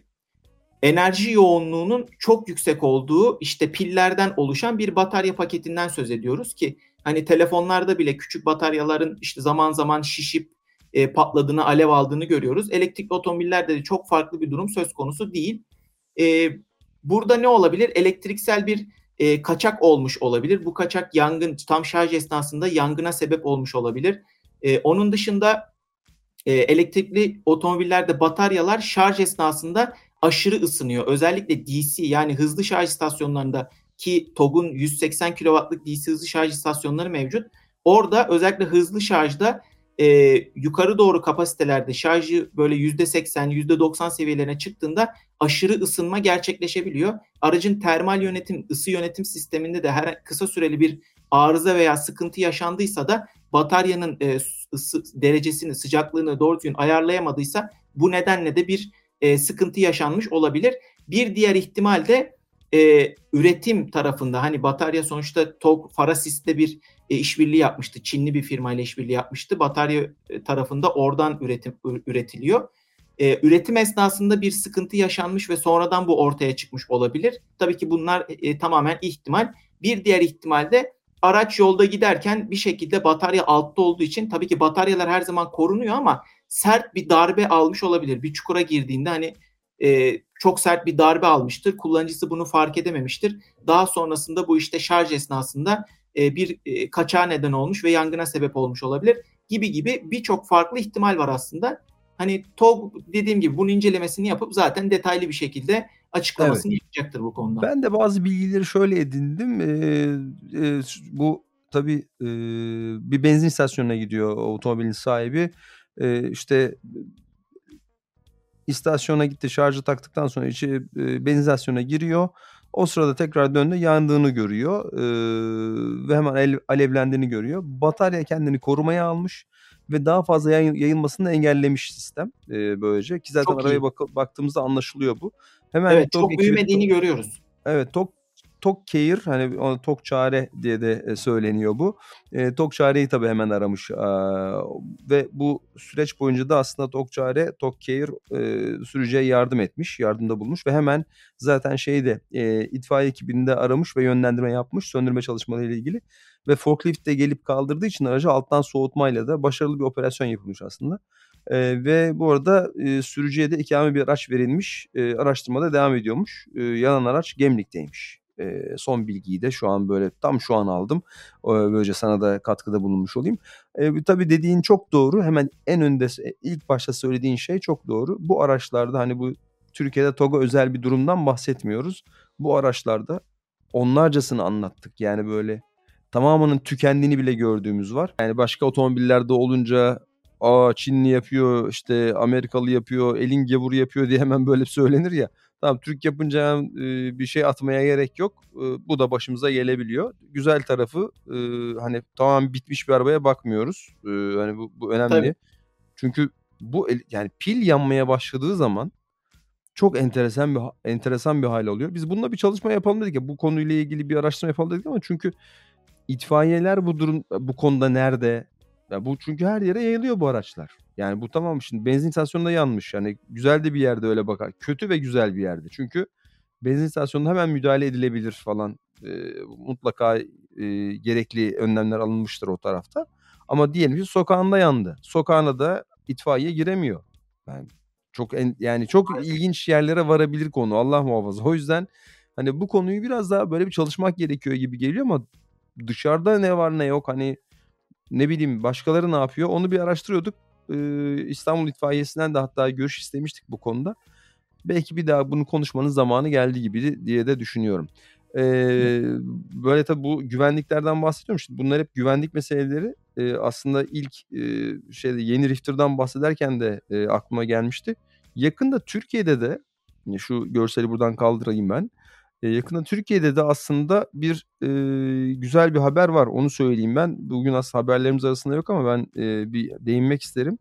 enerji yoğunluğunun çok yüksek olduğu, işte pillerden oluşan bir batarya paketinden söz ediyoruz ki hani telefonlarda bile küçük bataryaların işte zaman zaman şişip e, patladığını, alev aldığını görüyoruz. Elektrikli otomobillerde de çok farklı bir durum söz konusu değil. E, burada ne olabilir? Elektriksel bir e, kaçak olmuş olabilir. Bu kaçak yangın, tam şarj esnasında yangına sebep olmuş olabilir. E, onun dışında e, elektrikli otomobillerde bataryalar şarj esnasında aşırı ısınıyor. Özellikle D C, yani hızlı şarj istasyonlarında, ki TOG'un yüz seksen kilowattlık D C hızlı şarj istasyonları mevcut. Orada özellikle hızlı şarjda e, yukarı doğru kapasitelerde şarjı böyle yüzde seksen, yüzde doksan seviyelerine çıktığında aşırı ısınma gerçekleşebiliyor. Aracın termal yönetim, ısı yönetim sisteminde de her kısa süreli bir arıza veya sıkıntı yaşandıysa da bataryanın e, ısı derecesini, sıcaklığını doğru düzgün ayarlayamadıysa bu nedenle de bir e, sıkıntı yaşanmış olabilir. Bir diğer ihtimal de e, üretim tarafında, hani batarya sonuçta TOG Farasis'te bir e, işbirliği yapmıştı. Çinli bir firmayla işbirliği yapmıştı. Batarya e, tarafında oradan üretim üretiliyor. E, üretim esnasında bir sıkıntı yaşanmış ve sonradan bu ortaya çıkmış olabilir. Tabii ki bunlar e, tamamen ihtimal. Bir diğer ihtimal de araç yolda giderken bir şekilde batarya altta olduğu için, tabii ki bataryalar her zaman korunuyor ama sert bir darbe almış olabilir. Bir çukura girdiğinde hani e, çok sert bir darbe almıştır. Kullanıcısı bunu fark edememiştir. Daha sonrasında bu işte şarj esnasında e, bir e, kaçağa neden olmuş ve yangına sebep olmuş olabilir gibi gibi birçok farklı ihtimal var aslında. Hani TOG dediğim gibi bunun incelemesini yapıp zaten detaylı bir şekilde açıklamasını Evet. yapacaktır bu konuda. Ben de bazı bilgileri şöyle edindim. Ee, e, bu tabii e, bir benzin istasyonuna gidiyor otomobilin sahibi. Ee, işte istasyona gitti, şarjı taktıktan sonra içi e, benzin istasyonuna giriyor. O sırada tekrar döndü, yandığını görüyor ee, ve hemen el, alevlendiğini görüyor. Batarya kendini korumaya almış ve daha fazla yayın, yayılmasını engellemiş sistem ee, böylece. Ki zaten Çok arabaya iyi. bak baktığımızda anlaşılıyor bu. Hemen Evet, TOG çok ekibi büyümediğini görüyoruz. Evet, Tok Tok Care, hani ona Tok Çare diye de e, söyleniyor bu. E, Tok Çare'yi tabii hemen aramış. Aa, ve bu süreç boyunca da aslında Tok Çare, Tok Care e, sürücüye yardım etmiş, yardımda bulmuş ve hemen zaten şeyi de e, itfaiye ekibini de aramış ve yönlendirme yapmış söndürme çalışmalarıyla ilgili. Ve forklift de gelip kaldırdığı için aracı alttan soğutmayla da başarılı bir operasyon yapılmış aslında. Ee, ve bu arada e, sürücüye de ikame bir araç verilmiş. E, araştırmada devam ediyormuş. E, yanan araç Gemlik'teymiş. E, son bilgiyi de şu an böyle tam şu an aldım. E, böylece sana da katkıda bulunmuş olayım. E, tabii dediğin çok doğru. Hemen en önde ilk başta söylediğin şey çok doğru. Bu araçlarda hani bu Türkiye'de TOG'a özel bir durumdan bahsetmiyoruz. Bu araçlarda onlarcasını anlattık. Yani böyle tamamının tükendiğini bile gördüğümüz var. Yani başka otomobillerde olunca "A, Çinli yapıyor, işte Amerikalı yapıyor, elin gavuru yapıyor." diye hemen böyle söylenir ya. Tamam, Türk yapınca hemen, eee, bir şey atmaya gerek yok. Iıı, bu da başımıza gelebiliyor. Güzel tarafı, ııı, hani, tamamen bitmiş bir arabaya bakmıyoruz. Iıı, hani, bu bu Tabii. önemli. Çünkü bu el yani pil yanmaya başladığı zaman çok enteresan bir ha enteresan bir hâl alıyor. Biz bununla bir çalışma yapalım dedik ya, bu konuyla ilgili bir araştırma yapalım dedik ama çünkü itfaiyeler bu durum bu konuda nerede? Ya, bu çünkü her yere yayılıyor bu araçlar. Yani bu tamam, şimdi benzin istasyonunda yanmış. Yani güzel de bir yerde öyle bakar. Kötü ve güzel bir yerde. Çünkü benzin istasyonunda hemen müdahale edilebilir falan. Eee, mutlaka, eee, gerekli önlemler alınmıştır o tarafta. Ama diyelim ki sokağında yandı. Sokağına da itfaiye giremiyor. Yani çok en yani çok ilginç yerlere varabilir konu. Allah muhafaza. O yüzden, hani, bu konuyu biraz daha böyle bir çalışmak gerekiyor gibi geliyor ama dışarıda ne var ne yok, hani, ne bileyim başkaları ne yapıyor onu bir araştırıyorduk. Eee, İstanbul İtfaiyesi'nden de hatta görüş istemiştik bu konuda. Belki bir daha bunu konuşmanın zamanı geldi gibi diye de düşünüyorum. Eee, böyle tabii bu güvenliklerden bahsediyorum. Şimdi bunlar hep güvenlik meseleleri. Eee, aslında ilk, eee, şeyde yeni Rifter'dan bahsederken de, eee, aklıma gelmişti. Yakında Türkiye'de de, şu görseli buradan kaldırayım ben. Eee, yakında Türkiye'de de aslında bir, eee, güzel bir haber var, onu söyleyeyim ben. Bugün aslında haberlerimiz arasında yok ama ben, eee, bir değinmek isterim.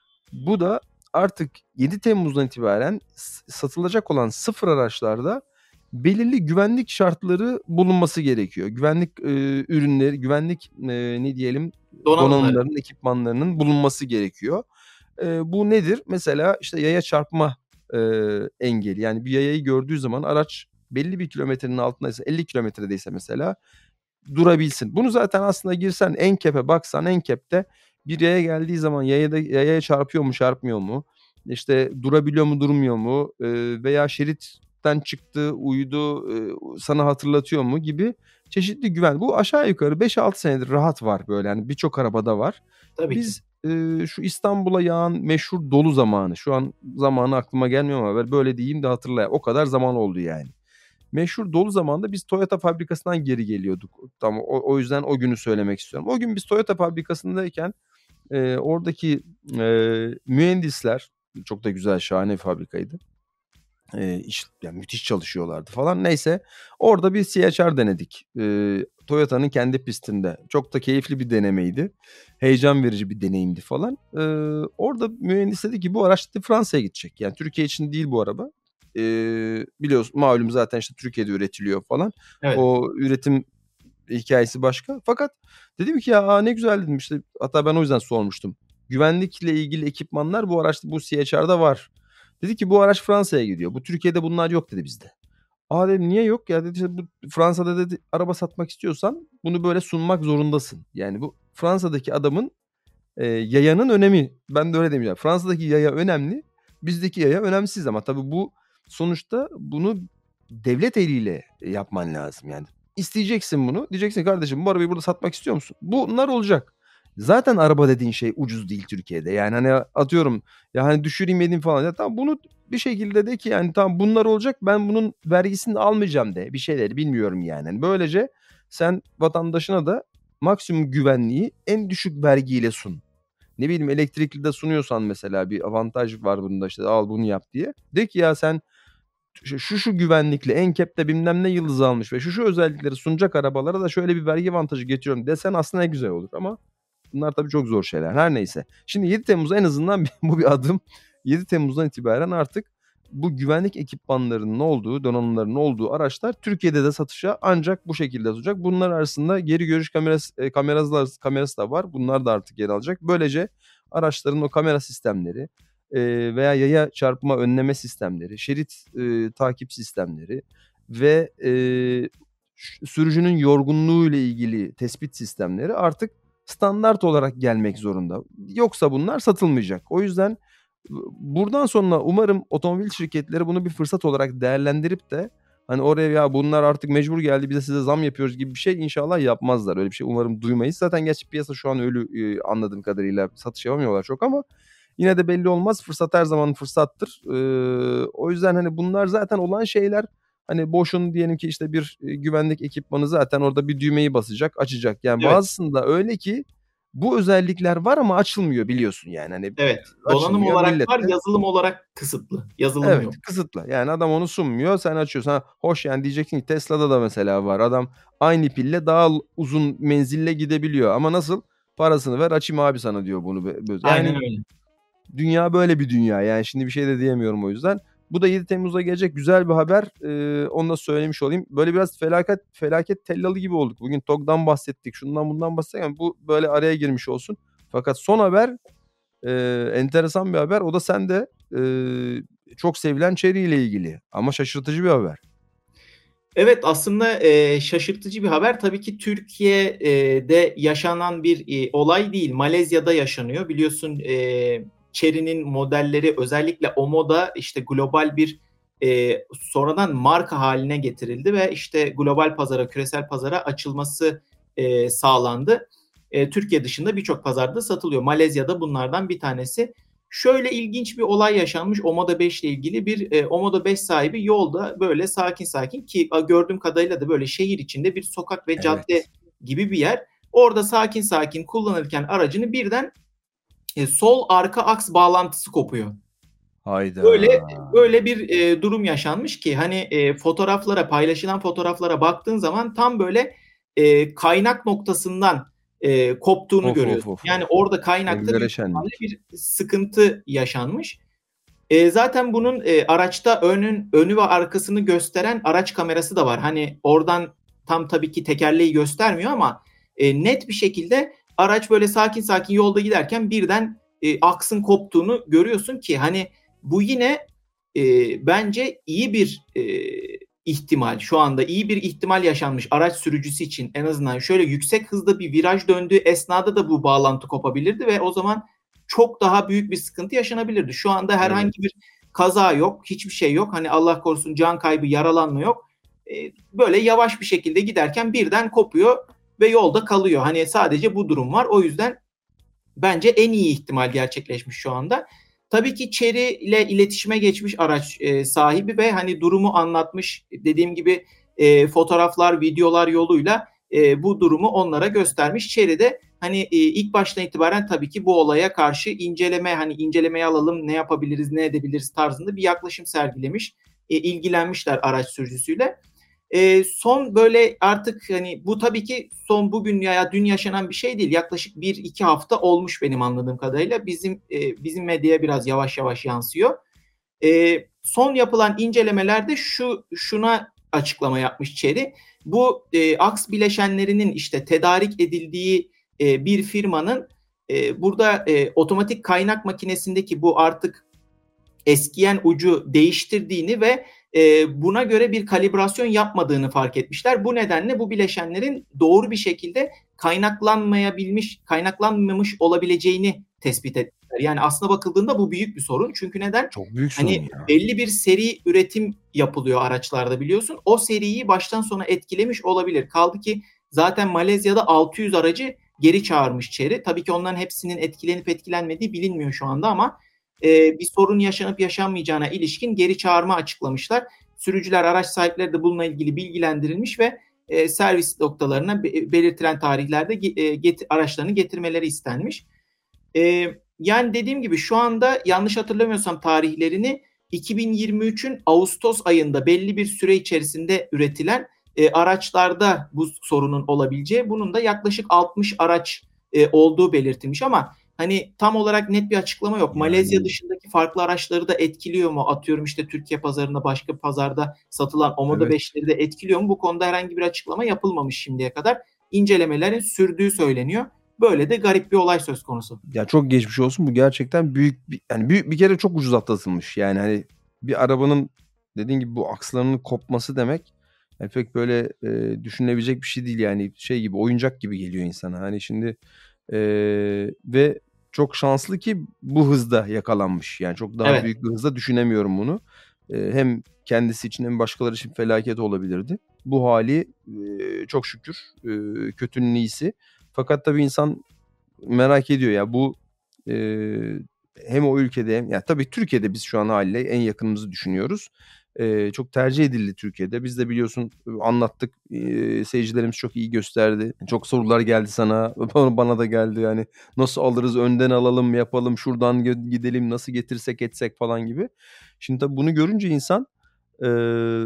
Bu da artık yedi Temmuz'dan itibaren s satılacak olan sıfır araçlarda belirli güvenlik şartları bulunması gerekiyor. Güvenlik, eee, ürünleri, güvenlik, eee, ne diyelim, Donanımları. donanımlarının, ekipmanlarının bulunması gerekiyor. Eee, bu nedir? Mesela, işte, yaya çarpma, eee, engeli. Yani bir yayayı gördüğü zaman araç belli bir kilometrenin altındaysa, elli kilometredeyse mesela durabilsin. Bunu zaten aslında girsen en-cap'e baksan en-cap'te bir yaya geldiği zaman yayada yayaya çarpıyor mu, çarpmıyor mu? İşte durabiliyor mu, durmuyor mu? Eee, veya şeritten çıktı, uydu, eee, sana hatırlatıyor mu gibi çeşitli güven Bu aşağı yukarı beş altı senedir rahat var böyle, hani, birçok arabada var. Tabii ki. Biz, eee, şu İstanbul'a yağan meşhur dolu zamanı, şu an zamanı aklıma gelmiyor ama ben böyle diyeyim de hatırla o kadar zaman oldu yani. Meşhur dolu zamanında biz Toyota fabrikasından geri geliyorduk. Tam o o yüzden o günü söylemek istiyorum. O gün biz Toyota fabrikasındayken, eee, oradaki, eee, mühendisler, çok da güzel, şahane bir fabrikaydı. Eee, iş ya müthiş çalışıyorlardı falan. Neyse, orada bir C H R denedik. Eee, Toyota'nın kendi pistinde. Çok da keyifli bir denemeydi. Heyecan verici bir deneyimdi falan. Eee, orada mühendis dedi ki bu araç dedi Fransa'ya gidecek. Yani Türkiye için değil bu araba. Eee, biliyorsun malum zaten işte Türkiye'de üretiliyor falan. Evet. O üretim hikâyesi başka. Fakat dedim ki ya, a, ne güzel dedim işte. Hatta ben o yüzden sormuştum. Güvenlikle ilgili ekipmanlar bu araçta, bu C H R'da var. Dedi ki bu araç Fransa'ya gidiyor. Bu Türkiye'de bunlar yok dedi bizde. A, dedim niye yok? Ya dedi işte bu Fransa'da dedi araba satmak istiyorsan bunu böyle sunmak zorundasın. Yani bu Fransa'daki adamın, eee, yayanın önemi. Ben de öyle dedim ya. Fransa'daki yaya önemli, bizdeki yaya önemsiz ama tabii bu sonuçta bunu devlet eliyle yapman lazım yani. İsteyeceksin bunu. Diyeceksin kardeşim bu arabayı burada satmak istiyor musun? Bunlar olacak. Zaten araba dediğin şey ucuz değil Türkiye'de. Yani, hani, atıyorum ya, hani, düşüreyim edeyim falan. Ya tamam bunu bir şekilde de ki yani tamam bunlar olacak ben bunun vergisini almayacağım de bir şeyleri bilmiyorum yani. Hani, böylece sen vatandaşına da maksimum güvenliği en düşük vergiyle sun. Ne bileyim elektrikli de sunuyorsan mesela bir avantaj var bunda işte al bunu yap diye. De ki ya sen şu şu güvenlikle en-cap'te bilmem ne yıldızı almış ve şu şu özellikleri sunacak arabalara da şöyle bir vergi avantajı getiriyorum desen aslında ne güzel olur ama bunlar tabii çok zor şeyler. Her neyse. Şimdi yedi Temmuz'a en azından bu bir adım. yedi Temmuz'dan itibaren artık bu güvenlik ekipmanlarının olduğu, donanımların olduğu araçlar Türkiye'de de satışa ancak bu şekilde sunacak. Bunlar arasında geri görüş kamerası eee, kamerası kamerası da var. Bunlar da artık yer alacak. Böylece araçların o kamera sistemleri, eee, veya yaya çarpma önleme sistemleri, şerit, eee, takip sistemleri ve, eee, ş sürücünün yorgunluğuyla ilgili tespit sistemleri artık standart olarak gelmek zorunda. Yoksa bunlar satılmayacak. O yüzden buradan sonra umarım otomobil şirketleri bunu bir fırsat olarak değerlendirip de hani oraya ya bunlar artık mecbur geldi biz de size zam yapıyoruz gibi bir şey inşallah yapmazlar. Öyle bir şey umarım duymayız. Zaten gerçi piyasa şu an ölü, eee, anladığım kadarıyla satış yapamıyorlar çok ama yine de belli olmaz. Fırsat her zaman fırsattır. Eee, o yüzden hani bunlar zaten olan şeyler. Hani boşun diyelim ki işte bir, eee, güvenlik ekipmanı zaten orada bir düğmeyi basacak, açacak. Yani Evet. bazısında öyle ki Bu özellikler var ama açılmıyor biliyorsun yani. Hani Evet. Donanım açılmıyor. olarak Millet var, de yazılım olarak kısıtlı. Yazılım Evet, yok. kısıtlı. Yani adam onu sunmuyor, sen açıyorsun. Ha, hoş yani diyeceksin ki Tesla'da da mesela var. Adam aynı pille daha l uzun menzille gidebiliyor ama nasıl? "Parasını ver, açayım abi sana." diyor bunu be bö Aynen yani öyle. dünya böyle bir dünya. Yani şimdi bir şey de diyemiyorum o yüzden. Bu da yedi Temmuz'da gelecek güzel bir haber. Eee, onu da söylemiş olayım. Böyle biraz felaket felaket tellalı gibi olduk. Bugün TOG'dan bahsettik, şundan bundan bahsettik ama bu böyle araya girmiş olsun. Fakat son haber, eee, enteresan bir haber. O da sende. Eee, çok sevilen Chery ile ilgili ama şaşırtıcı bir haber. Evet, aslında, eee, şaşırtıcı bir haber. Tabii ki Türkiye eee, de yaşanan bir, iii, olay değil. Malezya'da yaşanıyor. Biliyorsun, eee, Chery'nin modelleri özellikle Omo'da, işte, global bir, eee, sonradan marka hâline getirildi ve, işte, global pazara, küresel pazara açılması, eee, sağlandı. Eee, Türkiye dışında birçok pazarda satılıyor. Malezya da bunlardan bir tanesi. Şöyle ilginç bir olay yaşanmış Omoda beş ile ilgili. Bir, eee, Omoda beş sahibi yolda böyle sakin sakin ki a gördüğüm kadarıyla da böyle şehir içinde bir sokak ve cadde Evet. gibi bir yer. Orada sakin sakin kullanırken aracını birden, eee, sol arka aks bağlantısı kopuyor. Böyle Hayda! böyle bir, eee, durum yaşanmış ki hani, eee, fotoğraflara, paylaşılan fotoğraflara baktığın zaman tam böyle, eee, kaynak noktasından, eee, koptuğunu Of, of, görüyorsun. of, of. Yani orada kaynakta Evlere büyük ihtimalle şenlik. bir sıkıntı yaşanmış. Eee, zaten bunun, eee, araçta önün önü ve arkasını gösteren araç kamerası da var. Hani oradan tam tabii ki tekerleği göstermiyor ama, eee, net bir şekilde araç böyle sakin sakin yolda giderken birden, eee, aksın koptuğunu görüyorsun ki hani bu yine, eee, bence iyi bir, eee, ihtimal. Şu anda iyi bir ihtimal yaşanmış araç sürücüsü için en azından. Şöyle yüksek hızda bir viraj döndüğü esnada da bu bağlantı kopabilirdi ve o zaman çok daha büyük bir sıkıntı yaşanabilirdi. Şu anda Evet. herhangi bir kaza yok, hiçbir şey yok. Hani Allah korusun can kaybı, yaralanma yok. Eee, böyle yavaş bir şekilde giderken birden kopuyor ve yolda kalıyor. Hani sadece bu durum var. O yüzden bence en iyi ihtimal gerçekleşmiş şu anda. Tabii ki Chery ile iletişime geçmiş araç, eee, sahibi ve hani durumu anlatmış. Dediğim gibi, eee, fotoğraflar, videolar yoluyla, eee, bu durumu onlara göstermiş. Chery de hani, iii, ilk baştan itibaren tabii ki bu olaya karşı inceleme, hani incelemeye alalım, ne yapabiliriz, ne edebiliriz tarzında bir yaklaşım sergilemiş. Eee, ilgilenmişler araç sürücüsüyle. Eee, son böyle artık hani bu tabii ki son bugün veya dün yaşanan bir şey değil. Yaklaşık bir iki hafta olmuş benim anladığım kadarıyla. Bizim, eee, bizim medyaya biraz yavaş yavaş yansıyor. Eee, son yapılan incelemelerde şu şuna açıklama yapmış Chery. Bu, eee, aks bileşenlerinin, işte, tedarik edildiği, eee, bir firmanın, eee, burada, eee, otomatik kaynak makinesindeki bu artık eskiyen ucu değiştirdiğini ve, eee, buna göre bir kalibrasyon yapmadığını fark etmişler. Bu nedenle bu bileşenlerin doğru bir şekilde kaynaklanmayabilmiş kaynaklanmamış olabileceğini tespit ettiler. Yani aslına bakıldığında bu büyük bir sorun. Çünkü neden? Çok büyük sorun Hani ya. belli bir seri üretim yapılıyor araçlarda biliyorsun. O seriyi baştan sona etkilemiş olabilir. Kaldı ki zaten Malezya'da altı yüz aracı geri çağırmış Chery. Tabii ki onların hepsinin etkilenip etkilenmediği bilinmiyor şu anda ama, eee, bir sorun yaşanıp yaşanmayacağına ilişkin geri çağırma açıklamışlar. Sürücüler, araç sahipleri de bununla ilgili bilgilendirilmiş ve, eee, servis noktalarına be belirtilen tarihlerde ge eee, get araçlarını getirmeleri istenmiş. Eee, yani dediğim gibi şu anda yanlış hatırlamıyorsam tarihlerini iki bin yirmi üçün ağustos ayında belli bir süre içerisinde üretilen, eee, araçlarda bu sorunun olabileceği, bunun da yaklaşık altmış araç, eee, olduğu belirtilmiş ama hani tam olarak net bir açıklama yok. Malezya Yani dışındaki farklı araçları da etkiliyor mu? Atıyorum, işte, Türkiye pazarında başka bir pazarda satılan Omoda Evet. beşleri de etkiliyor mu? Bu konuda herhangi bir açıklama yapılmamış şimdiye kadar. İncelemelerin sürdüğü söyleniyor. Böyle de garip bir olay söz konusu. Ya, çok geçmiş olsun. Bu gerçekten büyük bir yani büyük bir kere çok ucuz atlatılmış. Yani, hani, bir arabanın dediğin gibi bu akslarının kopması demek, ya, pek böyle, eee, düşünülebilecek bir şey değil. Yani, şey gibi, oyuncak gibi geliyor insana. Hani, şimdi, eee, ve çok şanslı ki bu hızda yakalanmış. Yani, çok daha Evet. büyük bir hızda düşünemiyorum bunu. Eee, hem kendisi için hem başkaları için felaket olabilirdi. Bu hâli, eee, çok şükür, eee, kötünün iyisi. Fakat tabii insan merak ediyor ya bu, eee, hem o ülkede hem ya tabii Türkiye'de biz şu an hâliyle en yakınımızı düşünüyoruz. Eee, çok tercih edildi Türkiye'de. Biz de biliyorsun anlattık. Eee, seyircilerimiz çok iyi gösterdi. Çok sorular geldi sana. Bana da geldi yani. Nasıl alırız? Önden alalım, yapalım, şuradan gö gidelim, nasıl getirsek etsek falan gibi. Şimdi tabii bunu görünce insan, eee,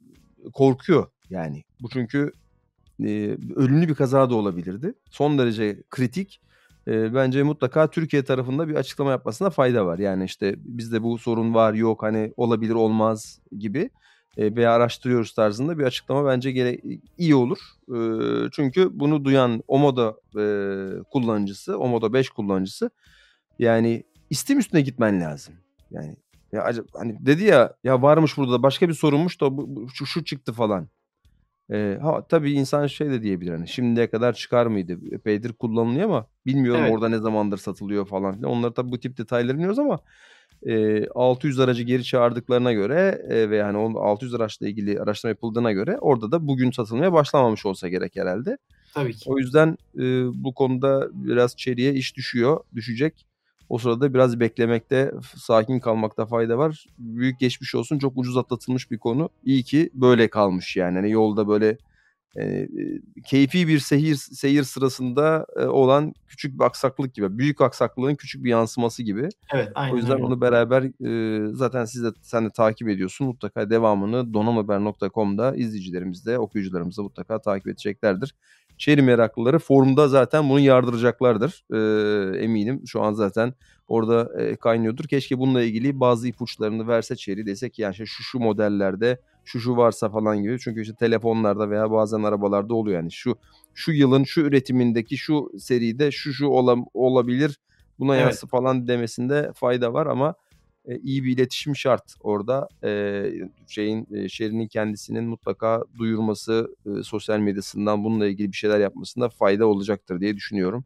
korkuyor yani. Bu çünkü, eee, ölümlü bir kaza da olabilirdi. Son derece kritik. Eee, bence mutlaka Türkiye tarafında bir açıklama yapmasında fayda var. Yani, işte, bizde bu sorun var, yok, hani, olabilir, olmaz gibi, eee, veya araştırıyoruz tarzında bir açıklama bence gere iyi olur. Eee, çünkü bunu duyan Omoda, eee, kullanıcısı, Omoda beş kullanıcısı, yani, istim üstüne gitmen lazım. Yani, ya, acaba hani, dedi ya, "Ya, varmış burada da başka bir sorunmuş da bu bu şu şu çıktı." falan. Eee, ha, tabii insan şey de diyebilir, hani, şimdiye kadar çıkar mıydı? Epeydir kullanılıyor ama bilmiyorum Evet. orada ne zamandır satılıyor falan filan. Onları tabii bu tip detayları bilmiyoruz ama, eee, altı yüz aracı geri çağırdıklarına göre, eee, ve yani o altı yüz araçla ilgili araştırma yapıldığına göre orada da bugün satılmaya başlamamış olsa gerek herhâlde. Tabii ki. O yüzden, eee, bu konuda biraz Chery'e iş düşüyor, düşecek. O sırada biraz beklemekte, f sakin kalmakta fayda var. Büyük geçmiş olsun. Çok ucuz atlatılmış bir konu. İyi ki böyle kalmış yani. Hani, yolda böyle, eee, keyfi bir sehir seyir sırasında, eee, olan küçük bir aksaklık gibi. Büyük aksaklığın küçük bir yansıması gibi. Evet, O aynen yüzden öyle. bunu beraber, eee, zaten siz de sen de takip ediyorsun. Mutlaka devamını donanımhaber nokta com'da izleyicilerimiz de, okuyucularımız da mutlaka takip edeceklerdir. Chery meraklıları forumda zaten bunu yardıracaklardır, eee, eminim. Şu an zaten orada, eee, kaynıyordur. Keşke bununla ilgili bazı ipuçlarını verse Chery, dese ki, yani, işte, şu şu modellerde, şu şu varsa falan gibi. Çünkü, işte, telefonlarda veya bazen arabalarda oluyor yani. Şu şu yılın şu üretimindeki şu seride şu şu olam olabilir, buna Evet. yazsa falan demesinde fayda var ama, eee, iyi bir iletişim şart orada. Eee, şeyin, eee, Chery'nin kendisinin mutlaka duyurması, ııı, sosyal medyasından bununla ilgili bir şeyler yapmasında fayda olacaktır diye düşünüyorum.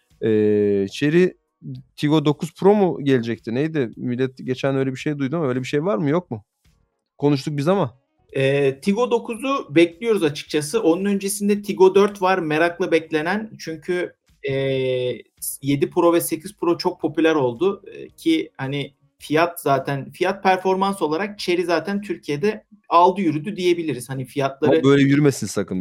Eee, Chery Tiggo dokuz Pro mu gelecekti? Neydi? Millet geçen öyle bir şey duydu ama öyle bir şey var mı, yok mu? Konuştuk biz ama. Eee, Tiggo dokuzu bekliyoruz açıkçası. Onun öncesinde Tiggo dört var merakla beklenen. Çünkü, eee, s yedi Pro ve sekiz Pro çok popüler oldu. Eee, ki hani fiyat zaten fiyat performans olarak Chery zaten Türkiye'de aldı yürüdü diyebiliriz. Hani Ama fiyatları böyle yürümesin sakın.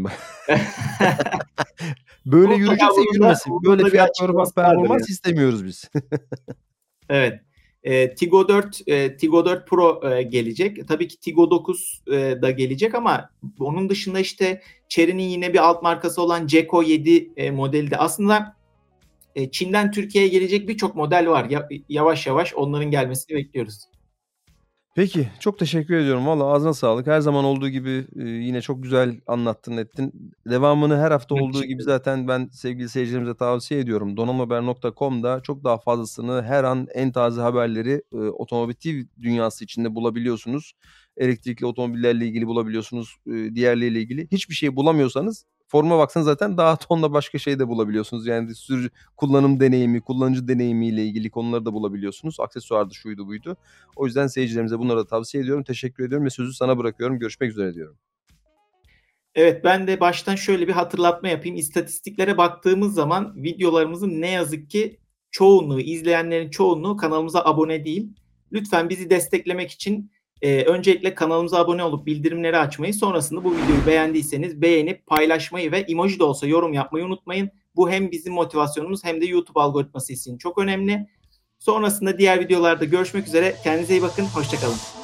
Böyle Mutlaka yürüyecekse bunun da yürümesin. bunun Böyle da bir fiyat perfor açıklaması vardır performans yani. istemiyoruz biz. Evet. Eee, Tiggo dört, eee, Tiggo dört Pro, eee, gelecek. Tabii ki Tiggo dokuz, eee, da gelecek ama onun dışında, işte, Chery'nin yine bir alt markası olan Ceko yedi, eee, modeli de aslında, eee, Çin'den Türkiye'ye gelecek birçok model var. Ya yavaş yavaş onların gelmesini bekliyoruz. Peki, çok teşekkür ediyorum. Valla ağzına sağlık. Her zaman olduğu gibi, eee, yine çok güzel anlattın, ettin. Devamını her hafta Ben olduğu teşekkür gibi ederim. zaten ben sevgili seyircilerimize tavsiye ediyorum. donanımhaber nokta com'da çok daha fazlasını, her an en taze haberleri, ııı, otomotiv dünyası içinde bulabiliyorsunuz. Elektrikli otomobillerle ilgili bulabiliyorsunuz, eee, diğerleriyle ilgili. Hiçbir şey bulamıyorsanız foruma baksanız zaten daha tonla başka şey de bulabiliyorsunuz. Yani sürücü kullanım deneyimi, kullanıcı deneyimiyle ilgili konuları da bulabiliyorsunuz. Aksesuardı, şuydu, buydu. O yüzden seyircilerimize bunları da tavsiye ediyorum. Teşekkür ediyorum ve sözü sana bırakıyorum. Görüşmek üzere diyorum. Evet, ben de baştan şöyle bir hatırlatma yapayım. İstatistiklere baktığımız zaman videolarımızın ne yazık ki çoğunluğu, izleyenlerin çoğunluğu kanalımıza abone değil. Lütfen bizi desteklemek için, eee, öncelikle kanalımıza abone olup bildirimleri açmayı, sonrasında bu videoyu beğendiyseniz beğenip paylaşmayı ve emoji de olsa yorum yapmayı unutmayın. Bu hem bizim motivasyonumuz hem de YouTube algoritması için çok önemli. Sonrasında diğer videolarda görüşmek üzere. Kendinize iyi bakın, hoşça kalın.